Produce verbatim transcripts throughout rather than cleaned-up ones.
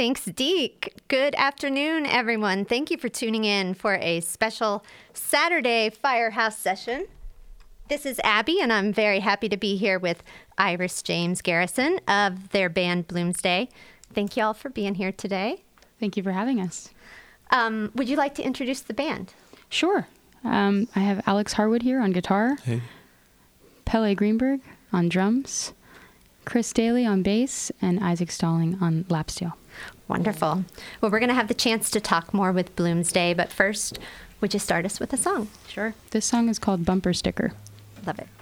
Thanks, Deke. Good afternoon, everyone. Thank you for tuning in for a special Saturday Firehouse session. This is Abby, and I'm very happy to be here with Iris James Garrison of their band Bloomsday. Thank you all for being here today. Thank you for having us. Um, would you like to introduce the band? Sure. Um, I have Alex Harwood here on guitar, Hey. Pele Greenberg on drums, Chris Daly on bass, and Isaac Stalling on lap steel. Wonderful. Well, we're going to have the chance to talk more with Bloomsday, but first, would you start us with a song? Sure. This song is called Bumper Sticker. Love it.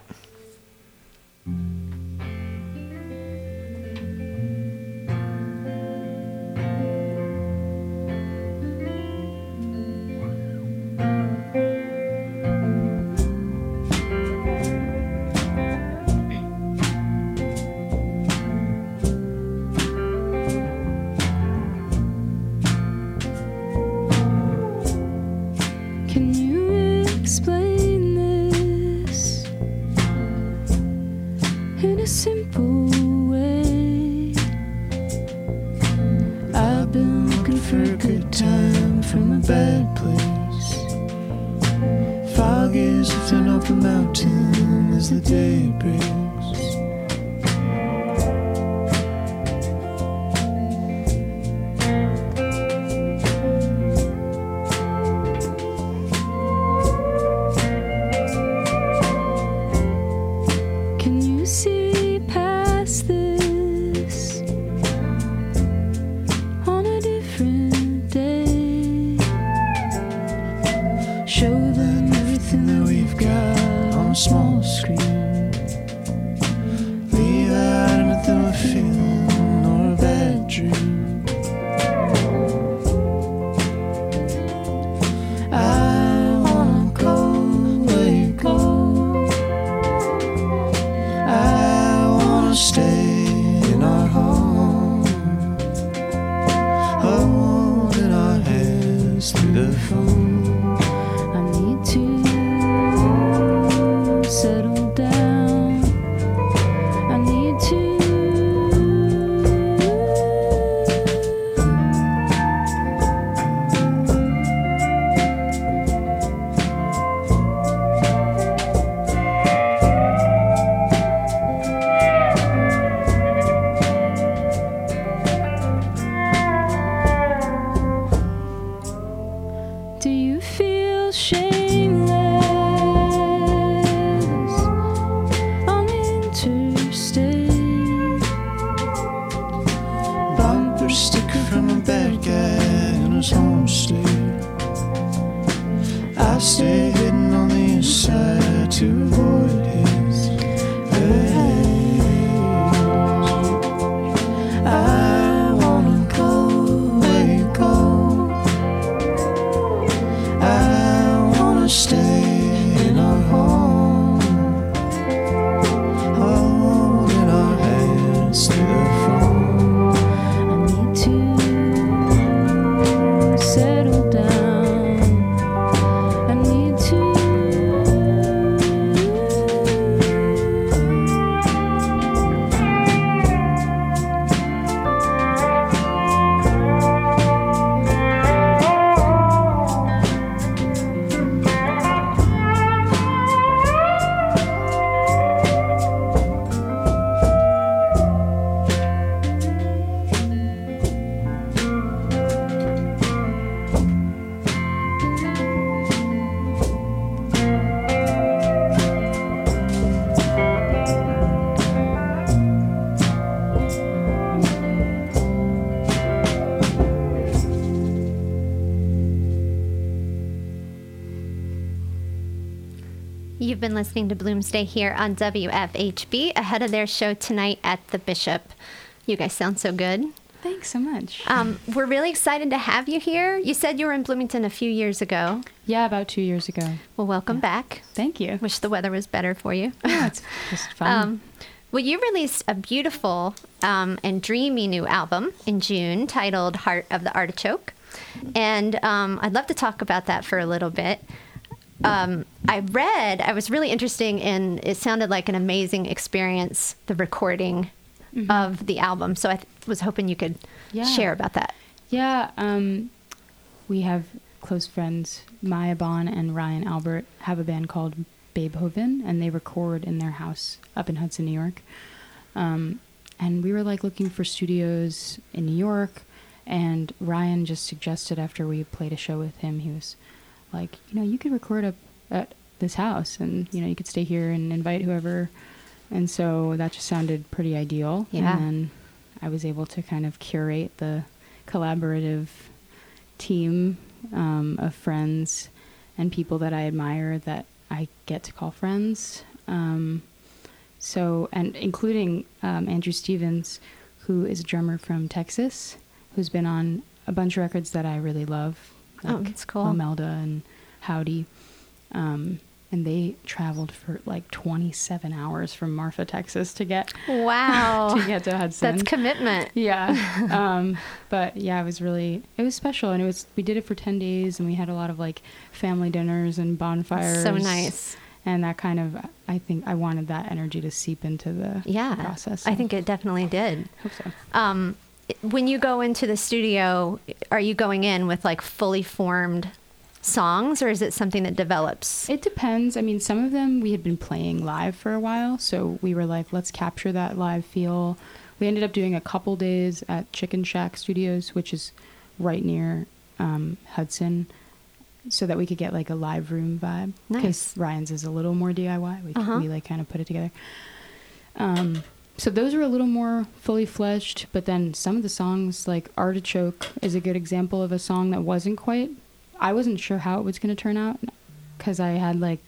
Can you explain this in a simple way? I've been looking for a good time from a bad place. Fog is lifting off the mountain as the day breaks. Can you see past this on a different day? Show them everything that we've got on a small screen. Leave out anything we're feeling or a bad dream. I wanna go where you go. I wanna stay in our home, holding our hands through the phone. I need to settle down. I need to. Do you feel shameless on the interstate? Bumper sticker from a bad guy in his home state. I stay hidden on the inside to avoid his face. I wanna go where you go. I wanna stay in our home, holding our hands through the phone. I need to settle down. I need to. You've been listening to Bloomsday here on W F H B ahead of their show tonight at the Bishop. You guys sound so good. Thanks so much. Um, we're really excited to have you here. You said you were in Bloomington a few years ago. Yeah, about two years ago. Well, welcome back. Thank you. Wish the weather was better for you. Yeah, it's just fun. Um, well, you released a beautiful um, and dreamy new album in June titled Heart of the Artichoke. And um, I'd love to talk about that for a little bit. Um, I read, I was really interesting in, it sounded like an amazing experience, the recording mm-hmm. of the album. So I th- was hoping you could Yeah. share about that? Yeah, um, we have close friends, Maya Bond and Ryan Albert, have a band called Babehoven, and they record in their house up in Hudson, New York. Um, and we were like looking for studios in New York, and Ryan just suggested after we played a show with him, he was like, you know, you could record up at this house, and you know, you could stay here and invite whoever. And so that just sounded pretty ideal. Yeah. And then I was able to kind of curate the collaborative team um, of friends and people that I admire that I get to call friends. Um, so, and including um, Andrew Stevens, who is a drummer from Texas, who's been on a bunch of records that I really love. Like Oh, that's cool. Omelda and Howdy. Um, and they traveled for like twenty-seven hours from Marfa, Texas to get Wow. to get to Hudson. That's commitment. Yeah. um, but yeah, it was really, it was special. And it was, we did it for ten days and we had a lot of like family dinners and bonfires. So nice. And that kind of, I think I wanted that energy to seep into the Yeah. process. I think it definitely did. hope so. Um, when you go into the studio, are you going in with like fully formed songs, or is it something that develops? It depends. I mean, some of them we had been playing live for a while, so we were like, let's capture that live feel. We ended up doing a couple days at Chicken Shack Studios, which is right near um, Hudson, so that we could get like a live room vibe. Nice. Because Ryan's is a little more D I Y. We, Uh-huh. we like kind of put it together. Um, so those are a little more fully fledged, but then some of the songs, like Artichoke is a good example of a song that wasn't quite, I wasn't sure how it was going to turn out because I had like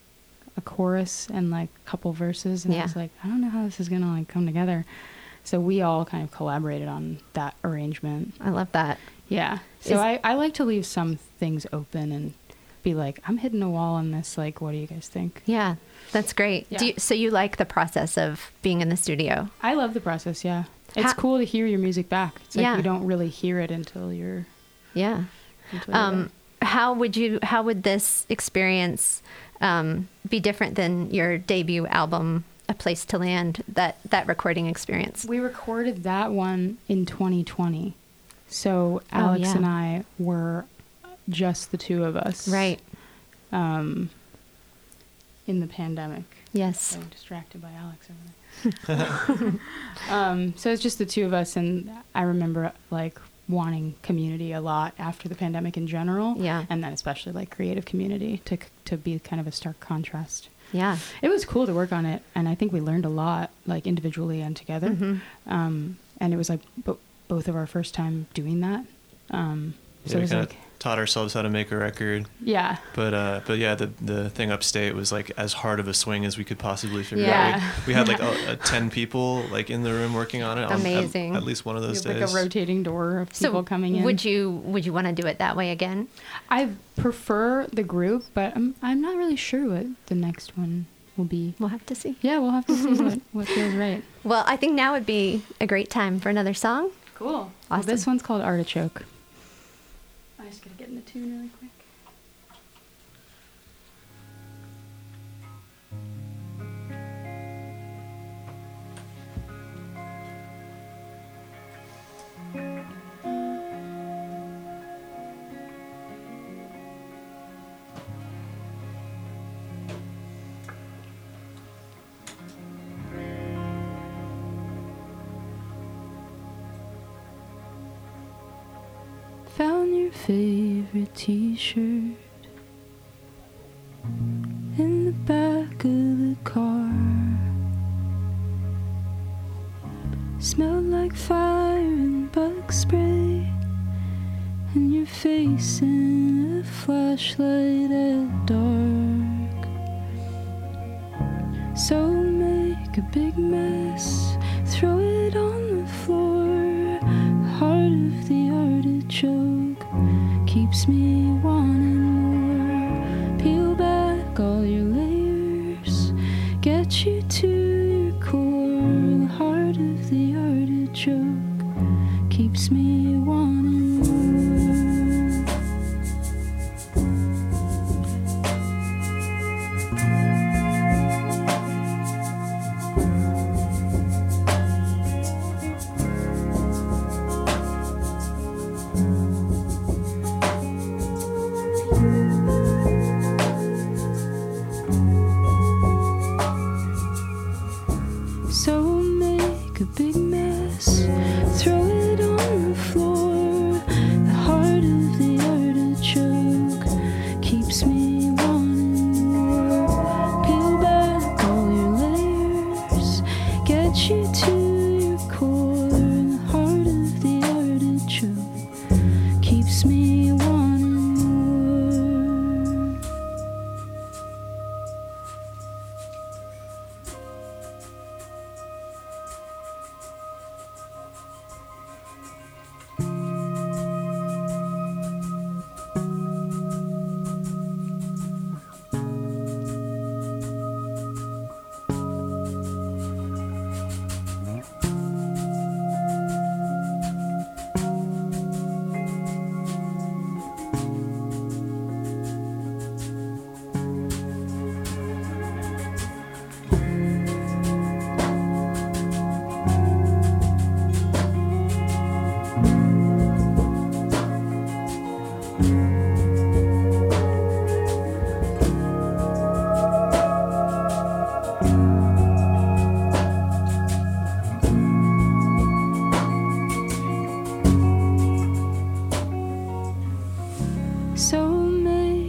a chorus and like a couple verses, and Yeah. I was like, I don't know how this is going to like come together. So we all kind of collaborated on that arrangement. I love that. Yeah. So Is- I, I like to leave some things open and be like, I'm hitting a wall on this. Like, what do you guys think? Yeah, that's great. Yeah. Do you, so you like the process of being in the studio? I love the process. Yeah. It's Ha- cool to hear your music back. It's like Yeah. you don't really hear it until you're, Yeah. until you're Um, how would you? How would this experience um, be different than your debut album, A Place to Land? That that recording experience. We recorded that one in twenty twenty. So Oh, Alex yeah. and I were just the two of us. Right. Um, in the pandemic. Yes. So distracted by Alex over there. um, so it's just the two of us, and I remember like wanting community a lot after the pandemic in general. Yeah. And then especially like creative community to to be kind of a stark contrast. Yeah. It was cool to work on it, and I think we learned a lot, like individually and together. Mhm. Um, and it was like bo- both of our first time doing that. Um, Yeah, so it we was kind like, of taught ourselves how to make a record. yeah, But uh, but yeah, the the thing upstate was like as hard of a swing as we could possibly figure Yeah. out. We, we had like a, a ten people like in the room working on it. on- at- Amazing. At, least one of we those have days. like a rotating door of people So coming in. would you would you want to do it that way again? I prefer the group, but I'm I'm not really sure what the next one will be. We'll have to see. Yeah, we'll have to see what, what feels right. Well, I think now would be a great time for another song. Cool. Well, Awesome. this one's called Artichoke. I just gotta get in the tune really quick. Found your favorite t-shirt in the back of the car. Smelled like fire and bug spray, and your face in a flashlight at dark. So make a big mess, throw it on the floor. Heart of the artichoke keeps me wanting more. Peel back all your layers, get you to your core. The heart of the artichoke keeps me wanting more.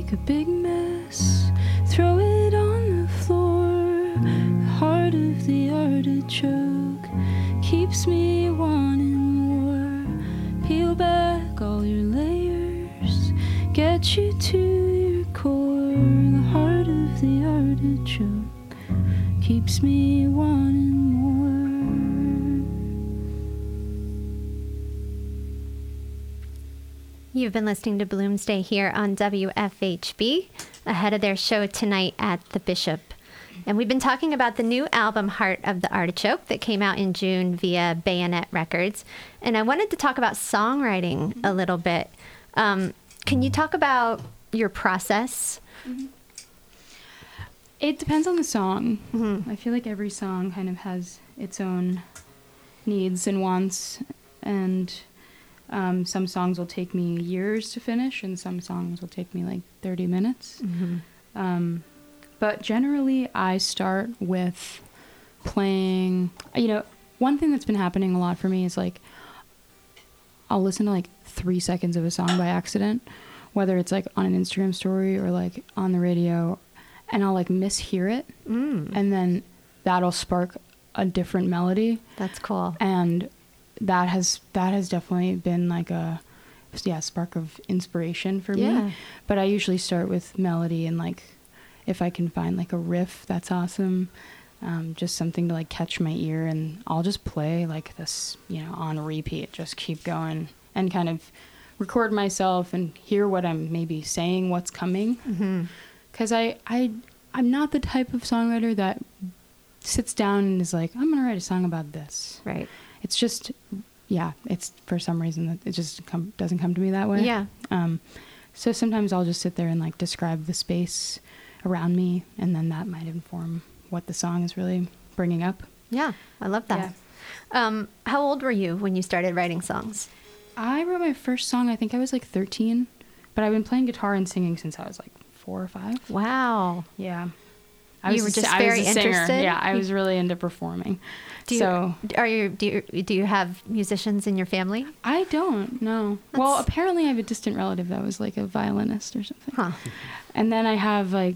make a big mess, throw it on the floor. The heart of the artichoke keeps me wanting more. Peel back all your layers, get you to your core. The heart of the artichoke keeps me wanting more. You've been listening to Bloomsday here on W F H B, ahead of their show tonight at the Bishop. And we've been talking about the new album, Heart of the Artichoke, that came out in June via Bayonet Records. And I wanted to talk about songwriting a little bit. Um, can you talk about your process? Mm-hmm. It depends on the song. Mm-hmm. I feel like every song kind of has its own needs and wants, and um, some songs will take me years to finish, and some songs will take me like thirty minutes. Mm-hmm. Um, but generally, I start with playing. You know, one thing that's been happening a lot for me is like I'll listen to like three seconds of a song by accident, whether it's like on an Instagram story or like on the radio, and I'll like mishear it, Mm. and then that'll spark a different melody. That's cool. And that has that has definitely been like a yeah spark of inspiration for Yeah. me. But I usually start with melody, and like if I can find like a riff that's awesome, um, just something to like catch my ear, and I'll just play like this, you know, on repeat, just keep going and kind of record myself and hear what I'm maybe saying, what's coming. Mm-hmm. Because I, I, I'm not the type of songwriter that sits down and is like, I'm going to write a song about this. Right. It's just, yeah, it's for some reason that it just come, doesn't come to me that way. Yeah. Um, so sometimes I'll just sit there and like describe the space around me, and then that might inform what the song is really bringing up. Yeah. I love that. Um, how old were you when you started writing songs? I wrote my first song, I think I was like thirteen, but I've been playing guitar and singing since I was like four or five. Wow. Yeah. I You was were a, just I very was a singer. interested? Yeah, I was really into performing. Do you, so are you do you do you have musicians in your family? I don't know. Well, That's- apparently I have a distant relative that was like a violinist or something. Huh. And then I have like,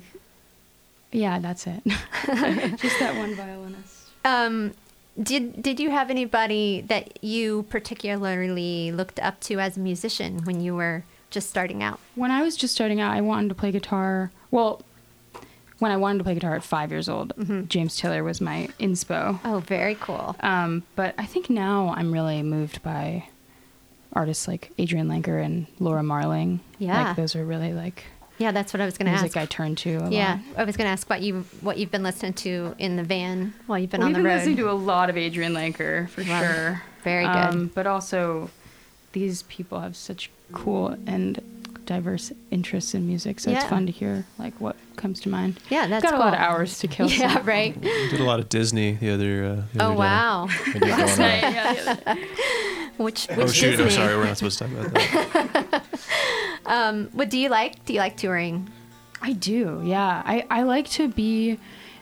yeah, that's it. Just that one violinist. Um, did did you have anybody that you particularly looked up to as a musician when you were just starting out? When I was just starting out, I wanted to play guitar. Well, when I wanted to play guitar at five years old, Mm-hmm. James Taylor was my inspo. Oh, very cool. Um, but I think now I'm really moved by artists like Adrian Lenker and Laura Marling. Yeah. Like those are really like Yeah, that's what I was going to music ask. I turn to a Yeah, lot. I was going to ask what you what you've been listening to in the van while you've been We've on the been road. listening to a lot of Adrian Lenker for Wow. sure. Very good. Um, but also, these people have such cool and diverse interests in music, so Yeah. it's fun to hear like what comes to mind. Yeah, that's got a lot of cool. hours to kill. Yeah, so. right. Did a lot of Disney the other. Uh, the Oh other day. wow. I did go on a- Yeah, the other day. Which which Oh shoot! Disney? Oh sorry, we're not supposed to talk about that. Um, what do you like? Do you like touring? I do, yeah. I, I like to be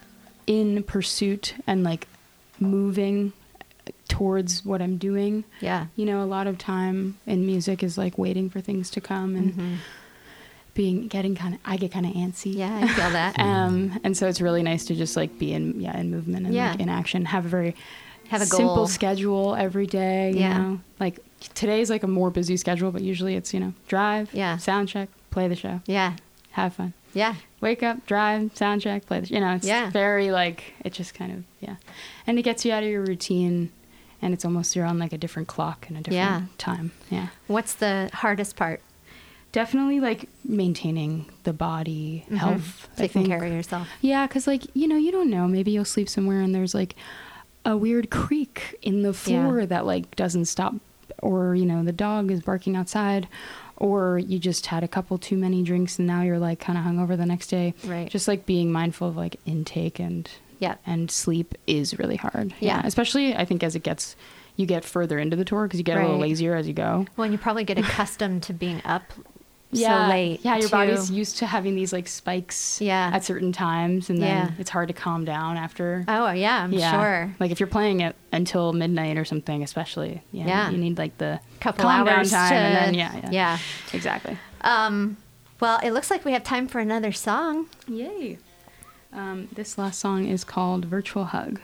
in pursuit and like moving towards what I'm doing. Yeah. You know, a lot of time in music is like waiting for things to come and Mhm. being getting kind of I get kind of antsy. Yeah, I feel that. Um, and so it's really nice to just like be in yeah in movement and Yeah. like in action. Have a very Have a simple goal. schedule every day. You Yeah. know, like today's like a more busy schedule, but usually it's you know drive, Yeah. sound check, play the show, Yeah. have fun. Yeah. Wake up, drive, sound check, play the sh- you know, it's Yeah. very like it just kind of yeah. And it gets you out of your routine, and it's almost you're on like a different clock and a different Yeah. time. Yeah. What's the hardest part? Definitely like maintaining the body Mhm. health. I Taking think. care of yourself. Yeah, because like you know you don't know, maybe you'll sleep somewhere and there's like a weird creak in the floor Yeah. that like doesn't stop, or you know the dog is barking outside, or you just had a couple too many drinks and now you're like kind of hungover the next day. Right. Just like being mindful of like intake and Yeah. and sleep is really hard. Yeah. Especially I think as it gets you get further into the tour because you get a little Right. lazier as you go. Well, and you probably get accustomed to being up Yeah, so late. yeah, your too. body's used to having these like spikes Yeah. at certain times, and then Yeah. it's hard to calm down after. Oh, yeah, I'm yeah, sure. like if you're playing it until midnight or something, especially, yeah, Yeah. you need like the Couple calm hours down time, to, and then yeah, yeah, yeah. exactly. Um, Well, it looks like we have time for another song. Yay. Um, this last song is called Virtual Hug.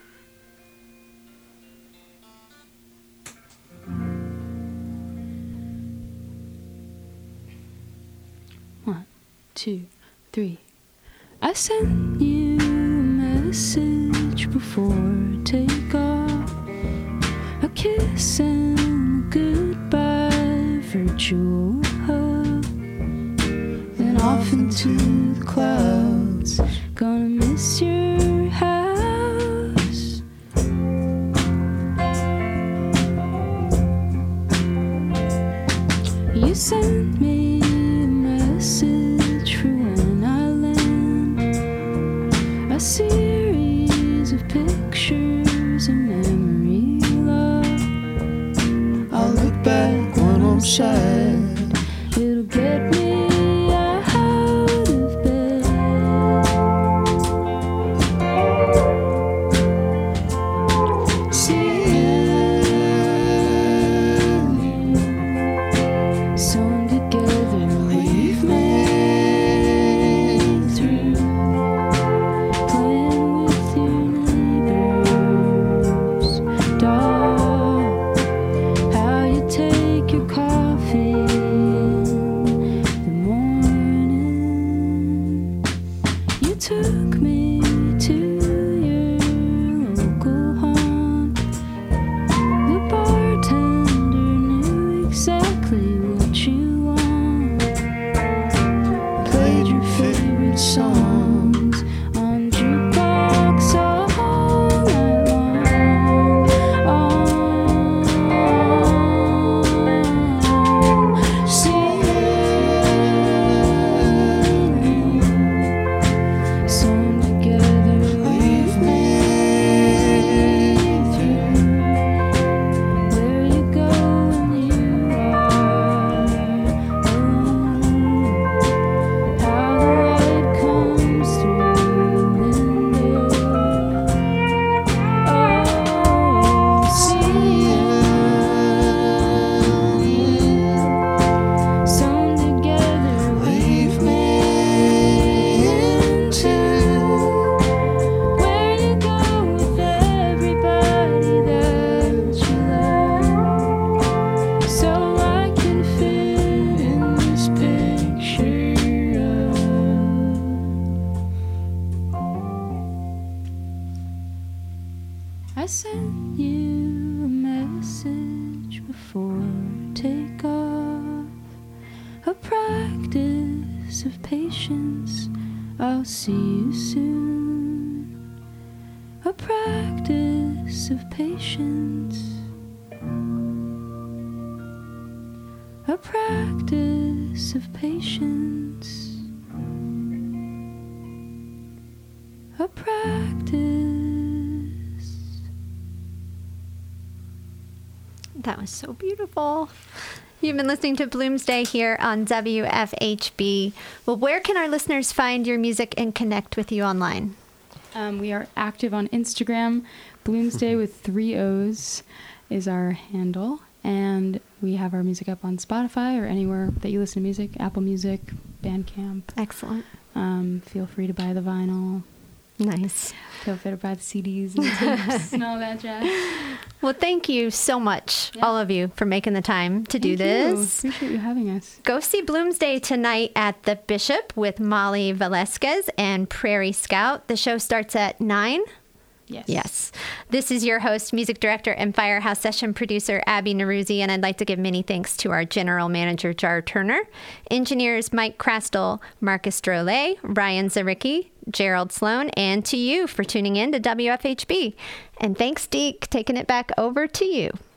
One, two, three. I sent you a message before takeoff, a kiss and a goodbye, virtual hug, then off into the clouds. Gonna miss your house. You sent me a message for when I land, a series of pictures of memory love. I'll look back when I'm sad. It'll get me out of bed. Seeing you sewn together, we've made through playing with your neighbor's dog. How you take your coffee in the morning. You took me to your local haunt. The bartender knew exactly what you want. Played your favorite songs on jukebox all night long. On, seeing sewn together, we've made through. Where you go when you are alone. How the light comes through the window. Oh, seeing you sewn together, we've made into. Where you go with everybody that you love, so I can fit in this picture of. I sent you a message before takeoff, a practice of patience. I'll see you soon. A practice of patience. A practice of patience. A practice. That was so beautiful. You've been listening to Bloomsday here on W F H B. Well, where can our listeners find your music and connect with you online? Um, we are active on Instagram. Bloomsday with three O's is our handle. And we have our music up on Spotify or anywhere that you listen to music, Apple Music, Bandcamp. Excellent. Um, feel free to buy the vinyl. Nice. Feel free to buy the C Ds and tapes and all that jazz. Well, thank you so much, Yeah. all of you, for making the time to do Thank you. this. Appreciate you having us. Go see Bloomsday tonight at the Bishop with Molly Velasquez and Prairie Scout. The show starts at nine. Yes. Yes. This is your host, music director, and Firehouse session producer, Abby Neruzzi, and I'd like to give many thanks to our general manager, Jar Turner, engineers Mike Crastel, Marcus Drolet, Ryan Zaricki, Gerald Sloan, and to you for tuning in to W F H B. And thanks, Deke, taking it back over to you.